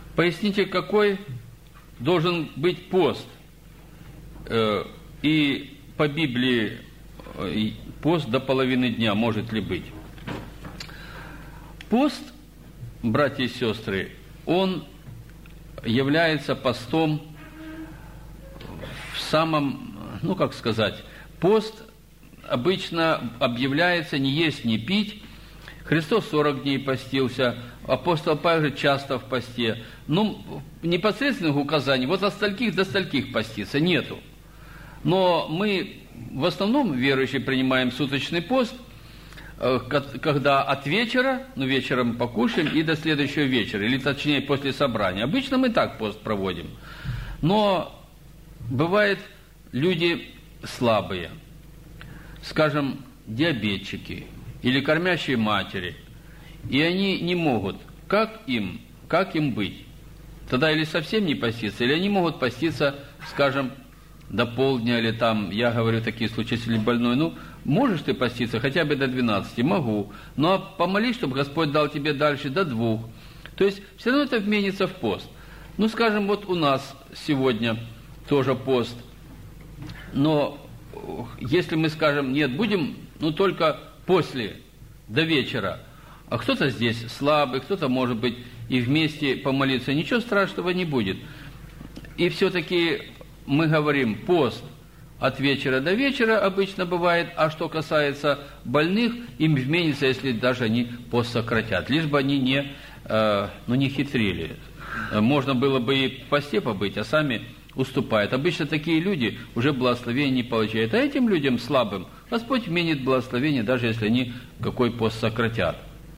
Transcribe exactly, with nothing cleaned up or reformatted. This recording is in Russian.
Поясните, какой должен быть пост? И по Библии пост до половины дня может ли быть? Пост, братья и сестры, он является постом в самом, ну как сказать, пост обычно объявляется не есть, не пить. Христос сорок дней постился, апостол Павел же часто в посте. Ну, непосредственных указаний, вот от стольких до стольких поститься, нету. Но мы в основном, верующие, принимаем суточный пост, когда от вечера, ну, вечером покушаем, и до следующего вечера, или точнее после собрания. Обычно мы так пост проводим. Но бывают люди слабые, скажем, диабетчики или кормящие матери, и они не могут. Как им, как им быть? Тогда или совсем не поститься, или они могут поститься, скажем, до полдня, или там, я говорю такие случаи, если больной, ну, можешь ты поститься хотя бы до двенадцати? Могу. Ну, а помолись, чтобы Господь дал тебе дальше до двух. То есть, все равно это вменится в пост. Ну, скажем, вот у нас сегодня тоже пост. Но если мы скажем, нет, будем, ну, только после, до вечера. А кто-то здесь слабый, кто-то, может быть, и вместе помолиться. Ничего страшного не будет. И все-таки мы говорим, пост от вечера до вечера обычно бывает, а что касается больных, им вменится, если даже они пост сократят, лишь бы они не, э, ну, не хитрили. Можно было бы и в посте побыть, а сами уступают. Обычно такие люди уже благословения не получают. А этим людям слабым Господь вменит благословение, даже если они какой пост сократят.